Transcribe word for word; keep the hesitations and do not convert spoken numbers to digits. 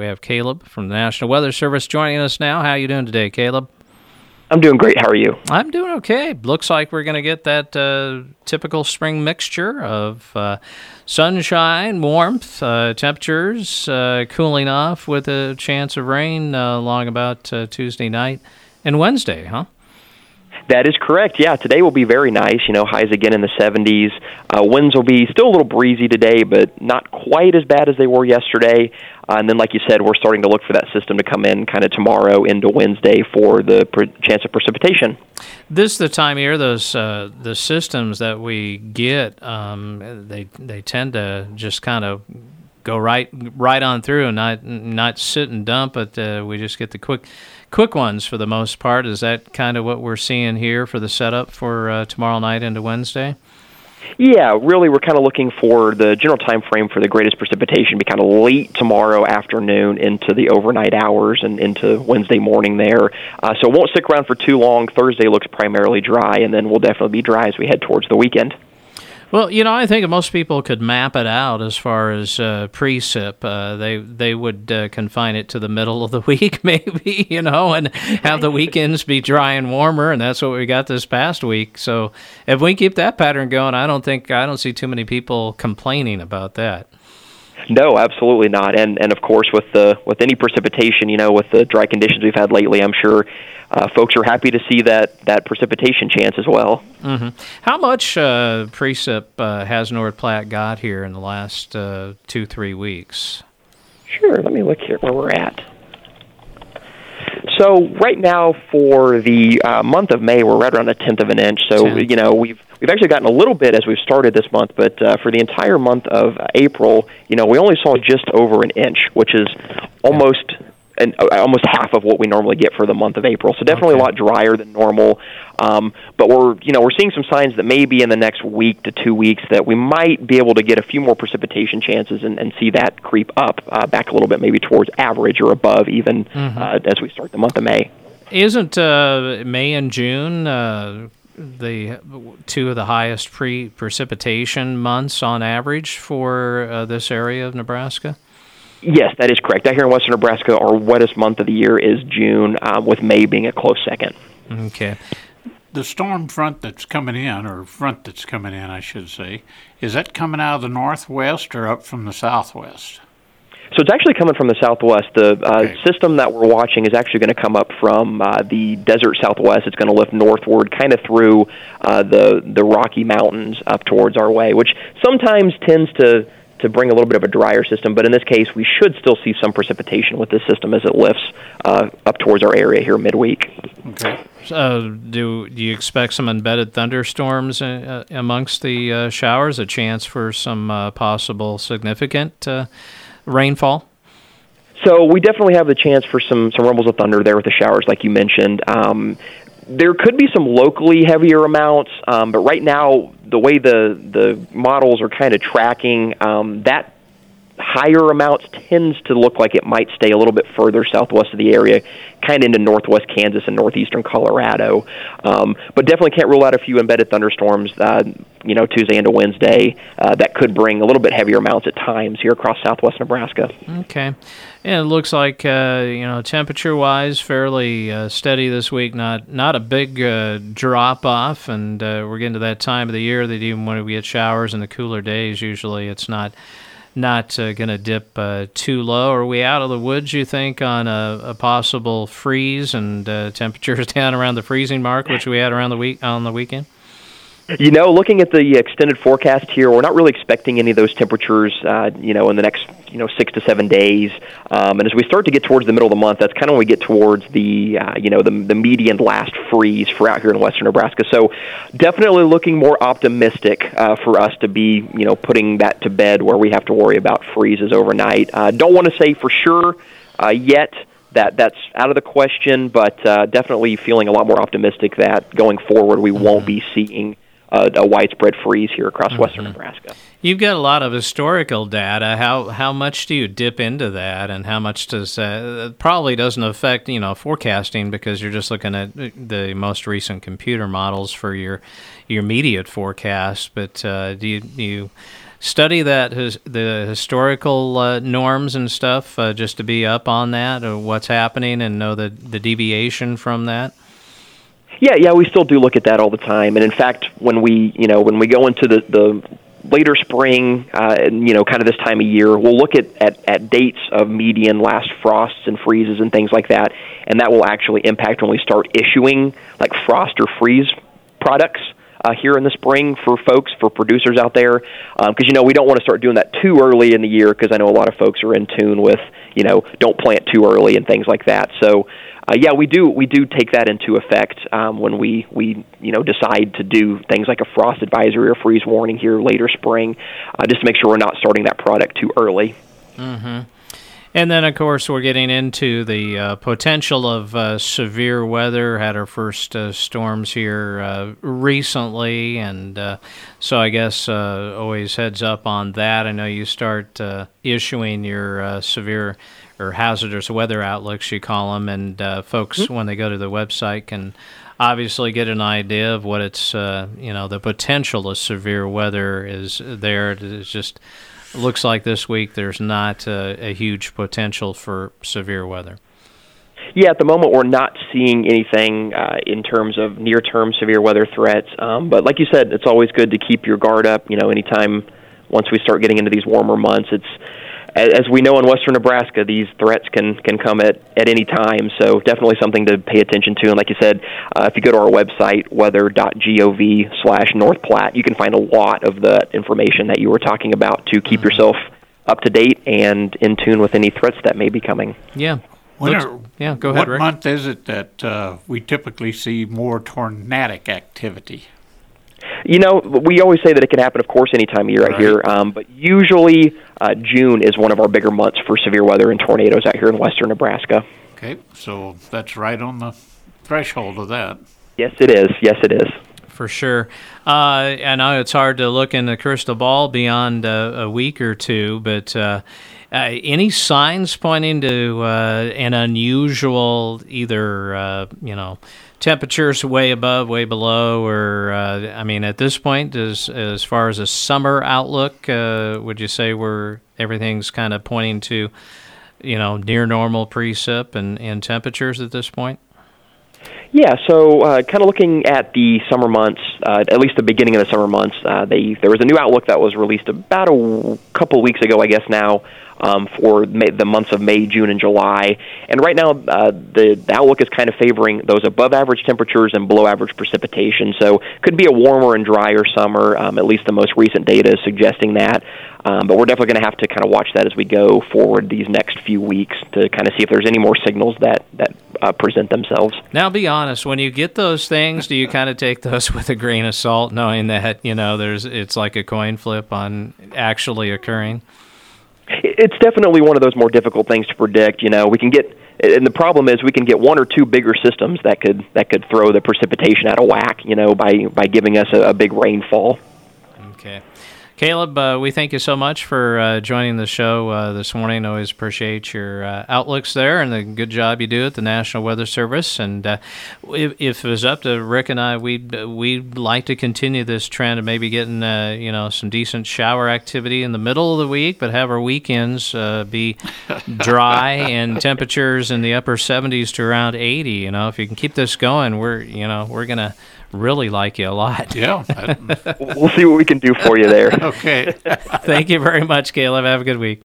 have Caleb from the National Weather Service joining us now. How are you doing today, Caleb? I'm doing great. How are you? I'm doing okay. Looks like we're going to get that uh, typical spring mixture of uh, sunshine, warmth, uh, temperatures uh, cooling off with a chance of rain uh, along about uh, Tuesday night and Wednesday, huh? That is correct. Yeah, today will be very nice. You know, highs again in the seventies. Uh, winds will be still a little breezy today, but not quite as bad as they were yesterday. Uh, and then, like you said, we're starting to look for that system to come in kind of tomorrow into Wednesday for the pre- chance of precipitation. This is the time of year, those uh, the systems that we get, um, they they tend to just kind of go right right on through and not not sit and dump, but uh, we just get the quick quick ones for the most part. Is that kind of what we're seeing here for the setup for uh, tomorrow night into Wednesday? Yeah, really, we're kind of looking for the general time frame for the greatest precipitation to be kind of late tomorrow afternoon into the overnight hours and into Wednesday morning there. Uh, so it won't stick around for too long. Thursday looks primarily dry, and then we'll definitely be dry as we head towards the weekend. Well, you know, I think most people could map it out as far as uh, precip. Uh, they they would uh, confine it to the middle of the week, maybe, you know, and have the weekends be dry and warmer, and that's what we got this past week. So if we keep that pattern going, I don't think I don't see too many people complaining about that. No, absolutely not. And and of course, with the with any precipitation, you know, with the dry conditions we've had lately, I'm sure uh, folks are happy to see that that precipitation chance as well. Mm-hmm. How much uh, precip uh, has North Platte got here in the last uh, two three weeks? Sure. Let me look here where we're at. So right now for the uh, month of May, we're right around a tenth of an inch. So Ten. you know we've we've actually gotten a little bit as we've started this month, but uh, for the entire month of April, you know, we only saw just over an inch, which is almost an, almost half of what we normally get for the month of April. So definitely Okay. a lot drier than normal. Um, but we're you know we're seeing some signs that maybe in the next week to two weeks that we might be able to get a few more precipitation chances and, and see that creep up uh, back a little bit, maybe towards average or above even Mm-hmm. uh, as we start the month of May. Isn't uh, May and June uh, the two of the highest pre-precipitation months on average for uh, this area of Nebraska? Yes, that is correct. Out here in western Nebraska, our wettest month of the year is June, um, with May being a close second. Okay. The storm front that's coming in, or front that's coming in, I should say, is that coming out of the northwest or up from the southwest? So it's actually coming from the southwest. The uh, Okay. system that we're watching is actually going to come up from uh, the desert southwest. It's going to lift northward, kind of through uh, the the Rocky Mountains up towards our way, which sometimes tends to to bring a little bit of a drier system. But in this case, we should still see some precipitation with this system as it lifts uh, up towards our area here midweek. Okay. So do, do you expect some embedded thunderstorms uh, amongst the uh, showers, a chance for some uh, possible significant uh, rainfall? So we definitely have the chance for some, some rumbles of thunder there with the showers, like you mentioned. Um, there could be some locally heavier amounts, um, but right now, the way the, the models are kind of tracking, um, that higher amounts tends to look like it might stay a little bit further southwest of the area, kind of into northwest Kansas and northeastern Colorado. Um, but definitely can't rule out a few embedded thunderstorms, uh, you know, Tuesday into Wednesday, uh, that could bring a little bit heavier amounts at times here across southwest Nebraska. Okay. And it looks like, uh, you know, temperature-wise, fairly uh, steady this week, not not a big uh, drop-off, and uh, we're getting to that time of the year that even when we get showers in the cooler days, usually it's not not uh, going to dip uh, too low. Are we out of the woods, you think, on a, a possible freeze and uh, temperatures down around the freezing mark, which we had around the week on the weekend? You know, looking at the extended forecast here, we're not really expecting any of those temperatures, uh, you know, in the next, you know, six to seven days. Um, and as we start to get towards the middle of the month, that's kind of when we get towards the, uh, you know, the, the median last freeze for out here in western Nebraska. So definitely looking more optimistic uh, for us to be, you know, putting that to bed where we have to worry about freezes overnight. Uh, don't want to say for sure uh, yet that that's out of the question, but uh, definitely feeling a lot more optimistic that going forward we mm-hmm. won't be seeing Uh, a widespread freeze here across mm-hmm. western Nebraska. You've got a lot of historical data. How how much do you dip into that, and how much does uh, probably doesn't affect you know forecasting because you're just looking at the most recent computer models for your your immediate forecast. But uh, do you do you study that his, the historical uh, norms and stuff, uh, just to be up on that, or what's happening, and know the the deviation from that? Yeah, yeah, we still do look at that all the time. And in fact, when we, you know, when we go into the, the later spring, uh, and, you know, kind of this time of year, we'll look at, at, at dates of median last frosts and freezes and things like that, and that will actually impact when we start issuing like frost or freeze products uh, here in the spring for folks, for producers out there, because, um, you know, we don't want to start doing that too early in the year, because I know a lot of folks are in tune with, you know, don't plant too early and things like that. So, Uh, yeah, we do. We do take that into effect um, when we, we, you know, decide to do things like a frost advisory or freeze warning here later spring, uh, just to make sure we're not starting that product too early. Mm-hmm. And then, of course, we're getting into the uh, potential of uh, severe weather. Had our first uh, storms here uh, recently, and uh, so I guess uh, always heads up on that. I know you start uh, issuing your uh, severe or hazardous weather outlooks, you call them, and uh, folks, mm-hmm. when they go to the website, can obviously get an idea of what it's, uh, you know, the potential of severe weather is there. It just looks like this week there's not uh, a huge potential for severe weather. Yeah, at the moment we're not seeing anything uh, in terms of near-term severe weather threats, um, but like you said, it's always good to keep your guard up. You know, anytime once we start getting into these warmer months, it's as we know in western Nebraska, these threats can, can come at, at any time, so definitely something to pay attention to. And like you said, uh, if you go to our website, weather dot gov slash North Platte, you can find a lot of the information that you were talking about to keep yourself up to date and in tune with any threats that may be coming. Yeah. When Looks, are, yeah, go ahead, What Rick. month is it that uh, we typically see more tornadic activity? You know, we always say that it can happen, of course, any time of year right. out here, um, but usually uh, June is one of our bigger months for severe weather and tornadoes out here in western Nebraska. Okay, so that's right on the threshold of that. Yes, it is. Yes, it is. For sure. Uh, I know it's hard to look in the crystal ball beyond uh, a week or two, but uh, uh, any signs pointing to uh, an unusual either, uh, you know, temperatures way above, way below, or, uh, I mean, at this point, as, as far as a summer outlook, uh, would you say we're everything's kind of pointing to, you know, near normal precip and, and temperatures at this point? Yeah, so uh, kind of looking at the summer months, uh, at least the beginning of the summer months, uh, they, there was a new outlook that was released about a w- couple weeks ago, I guess now, um, for May, the months of May, June, and July. And right now, uh, the, the outlook is kind of favoring those above-average temperatures and below-average precipitation. So could be a warmer and drier summer, um, at least the most recent data is suggesting that. Um, but we're definitely going to have to kind of watch that as we go forward these next few weeks to kind of see if there's any more signals that, that uh, present themselves. Now, be honest, when you get those things, do you kind of take those with a grain of salt, knowing that, you know, there's it's like a coin flip on actually occurring? It's definitely one of those more difficult things to predict. You know, we can get, and the problem is we can get one or two bigger systems that could that could throw the precipitation out of whack, you know, by, by giving us a, a big rainfall. Okay. Caleb, uh, we thank you so much for uh, joining the show uh, this morning. Always appreciate your uh, outlooks there and the good job you do at the National Weather Service. And uh, if, if it was up to Rick and I, we'd we'd like to continue this trend of maybe getting uh, you know some decent shower activity in the middle of the week, but have our weekends uh, be dry and temperatures in the upper seventies to around eighty. You know, if you can keep this going, we're you know we're gonna really like you a lot. Yeah. We'll see what we can do for you there. Okay. Thank you very much, Caleb. Have a good week.